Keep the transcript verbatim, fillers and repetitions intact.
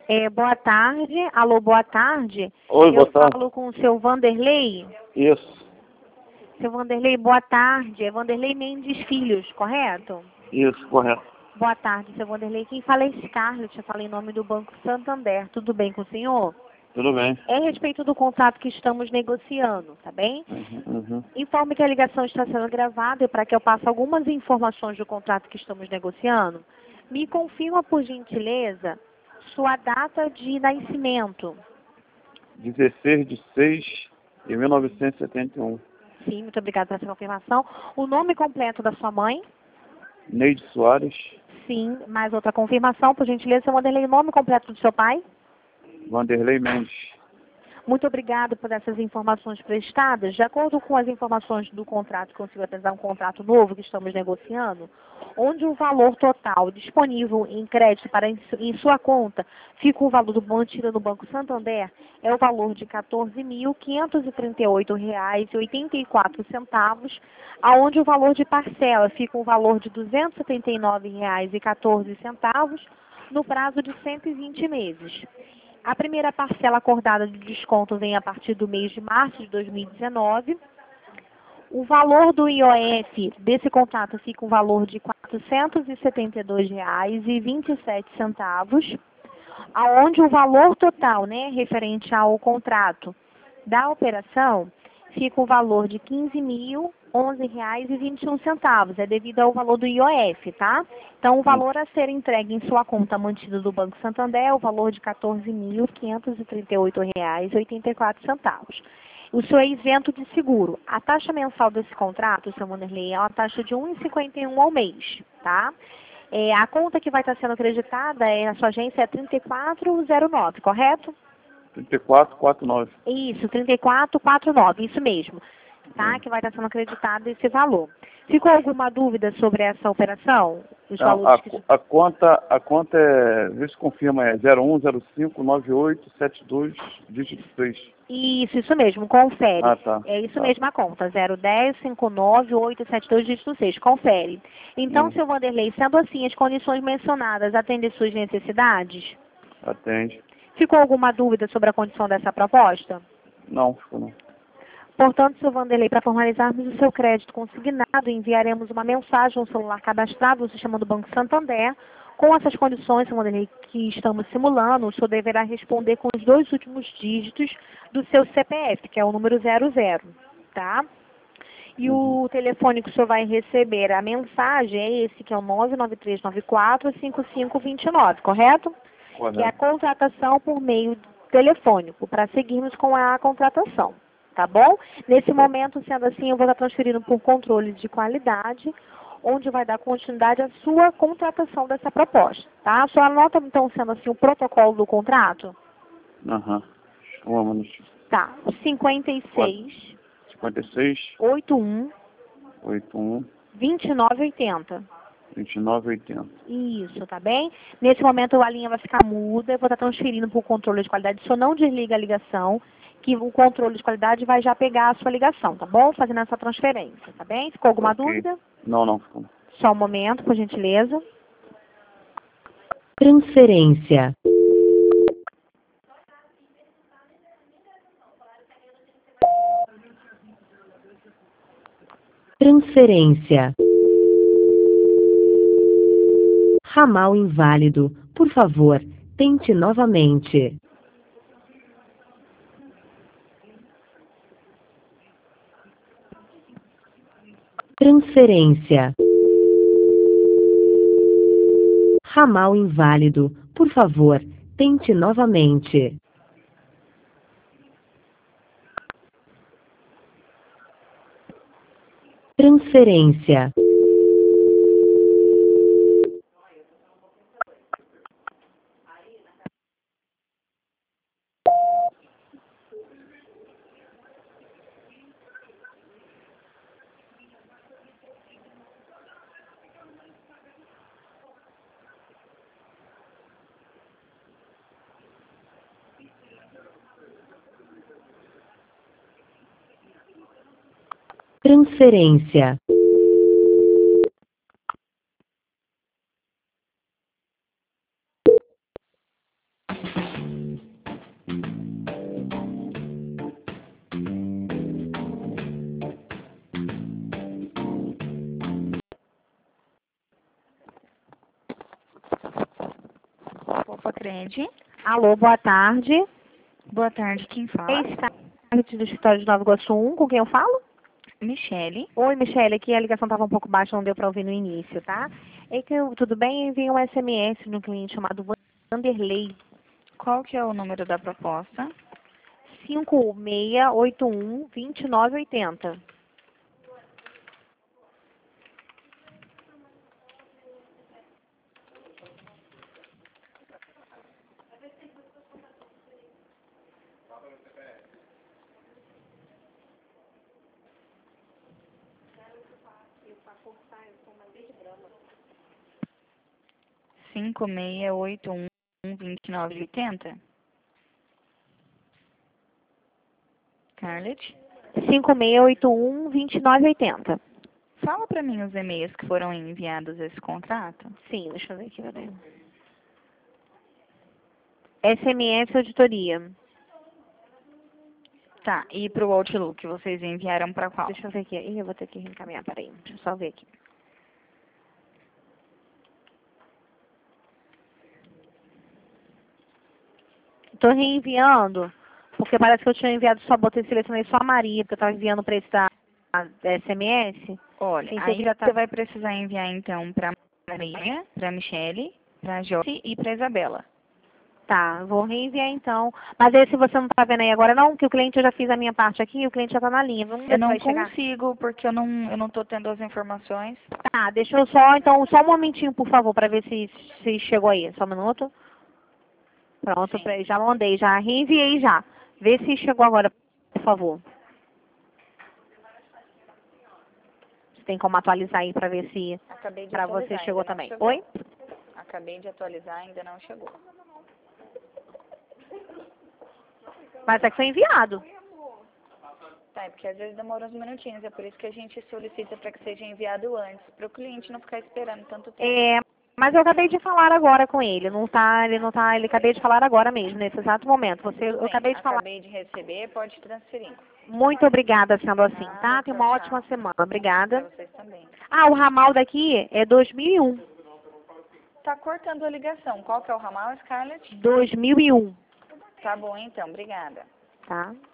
É, boa tarde. Alô, boa tarde. Oi, Eu boa tarde. falo com o seu Vanderlei. Isso, Seu Vanderlei, boa tarde. É Vanderlei Mendes Filhos, correto? isso, correto. Boa tarde, seu Vanderlei. Quem fala é Scarlett, eu falei em nome do Banco Santander. Tudo bem com o senhor? Tudo bem. É a respeito do contrato que estamos negociando, tá bem? Uhum, uhum. Informe que a ligação está sendo gravada e para que eu passe algumas informações do contrato que estamos negociando, me confirma, por gentileza, sua data de nascimento. dezesseis de seis de mil novecentos e setenta e um. Sim, muito obrigada por essa confirmação. O nome completo da sua mãe? Neide Soares, Sim, mais outra confirmação, por gentileza, seu Vanderlei, o nome completo do seu pai? Vanderlei Mendes. Muito obrigado por essas informações prestadas. De acordo com as informações do contrato, consigo apresentar um contrato novo que estamos negociando, onde o valor total disponível em crédito para em su- em sua conta fica o valor do mantido no Banco Santander, é o valor de quatorze mil quinhentos e trinta e oito reais e oitenta e quatro centavos, aonde o valor de parcela fica o valor de duzentos e setenta e nove reais e quatorze centavos no prazo de cento e vinte meses. A primeira parcela acordada de desconto vem a partir do mês de março de dois mil e dezenove. O valor do I O F desse contrato fica um valor de quatrocentos e setenta e dois reais e vinte e sete centavos, aonde o valor total, né, referente ao contrato da operação, fica o valor de quinze mil onze reais e vinte e um centavos. É devido ao valor do I O F, tá? Então, o valor a ser entregue em sua conta mantida do Banco Santander é o valor de quatorze mil quinhentos e trinta e oito reais e oitenta e quatro centavos. O senhor é isento de seguro. A taxa mensal desse contrato, seu Vanderlei, é uma taxa de um real e cinquenta e um ao mês, tá? É, a conta que vai estar sendo acreditada, é, a sua agência é trinta e quatro zero nove, correto? trinta e quatro quarenta e nove. Isso, trinta e quatro quarenta e nove, isso mesmo, tá? É. Que vai estar sendo acreditado esse valor. Ficou alguma dúvida sobre essa operação? Os Então, a, valores que... co- a conta, a conta é, vê se confirma, é zero um zero cinco nove oito sete dois, dígito três. Isso, isso mesmo, confere. Ah, tá. É isso Tá. mesmo a conta, zero um zero cinco nove oito sete dois, dígito seis, confere. Então, Hum, seu Vanderlei, sendo assim, as condições mencionadas atendem suas necessidades? atende. Ficou alguma dúvida sobre a condição dessa proposta? Não, ficou não. Portanto, seu Vanderlei, para formalizarmos o seu crédito consignado, enviaremos uma mensagem ao celular cadastrado no sistema do Banco Santander. Com essas condições, seu Vanderlei, que estamos simulando, o senhor deverá responder com os dois últimos dígitos do seu C P F, que é o número zero zero, tá? E Uhum. o telefone que o senhor vai receber a mensagem é esse, que é o nove nove três nove quatro cinco cinco dois nove, correto? Que é a Correto. contratação por meio telefônico, para seguirmos com a contratação, tá bom? Nesse momento, sendo assim, eu vou estar transferindo por controles de qualidade, onde vai dar continuidade à sua contratação dessa proposta, tá? Só anota, então, sendo assim, o protocolo do contrato? Aham. Um minuto. Tá, cinquenta e Pode. seis, cinquenta e seis, oitenta e um, oitenta e um, vinte e nove oitenta. vinte e nove, oitenta. Isso, tá bem? Nesse momento a linha vai ficar muda, eu vou estar transferindo para o controle de qualidade. Só não desliga a ligação, que o controle de qualidade vai já pegar a sua ligação, tá bom? Fazendo essa transferência, tá bem? Ficou alguma Ok. dúvida? Não, não, ficou não. Só um momento, por gentileza. Transferência. Transferência. Ramal inválido. Por favor, tente novamente. Transferência. Ramal inválido. Por favor, tente novamente. Transferência. Transferência. Focred. Alô, boa tarde. Boa tarde, quem fala? Ex-tarde do escritório de Nova Iguaçu um, com quem eu falo? Michele. Oi, Michele, aqui a ligação estava um pouco baixa, não deu para ouvir no início, tá? É que eu, tudo bem? Eu enviei um S M S no cliente chamado Vanderlei. Qual que é o número da proposta? cinco seis oito um, dois nove oito zero. cinco seis oito um, dois nove oito zero. Scarlett. cinco seis oito um, dois nove oito zero. Fala para mim os e-mails que foram enviados a esse contrato. Sim, deixa eu ver aqui, peraí. S M S Auditoria. Tá, e para o Outlook, vocês enviaram para qual? Deixa eu ver aqui. Ih, eu vou ter que reencaminhar, peraí. Deixa eu só ver aqui. Estou reenviando, porque parece que eu tinha enviado só, botei, selecionei só a Maria, porque eu estava enviando para esse da S M S. Olha, Pensei aí que já tá... você vai precisar enviar então para Maria, para Michele, para Josi e para Isabela. Tá, vou reenviar então. Mas esse você não está vendo aí agora não? Que o cliente, eu já fiz a minha parte aqui e o cliente já está na linha. Vamos ver Eu se não vai chegar. consigo, porque eu não eu não estou tendo as informações. Tá, deixa eu só, então, só um momentinho, por favor, para ver se, se chegou aí. Só um minuto. Pronto, Sim. pra- já mandei, já reenviei já. Vê se chegou agora, por favor. Você tem como atualizar aí para ver se Acabei de para atualizar, você chegou ainda não também. chegou. Oi? Acabei de atualizar, ainda não chegou. Mas é que foi enviado. Tá, é porque às vezes demora uns minutinhos, é por isso que a gente solicita para que seja enviado antes, para o cliente não ficar esperando tanto tempo. É, mas eu acabei de falar agora com ele. Não tá, ele não tá, ele acabei de falar agora mesmo, nesse exato momento. Você, eu Tudo bem, acabei de falar. acabei de receber, pode transferir. Muito obrigada, sendo assim, Nada, tá? Tenha uma tchau, ótima tchau. semana. Para Obrigada. vocês também. Ah, o ramal daqui é dois mil e um. Tá cortando a ligação. Qual que é o ramal, Scarlett? dois mil e um, Tá bom então, obrigada. tá?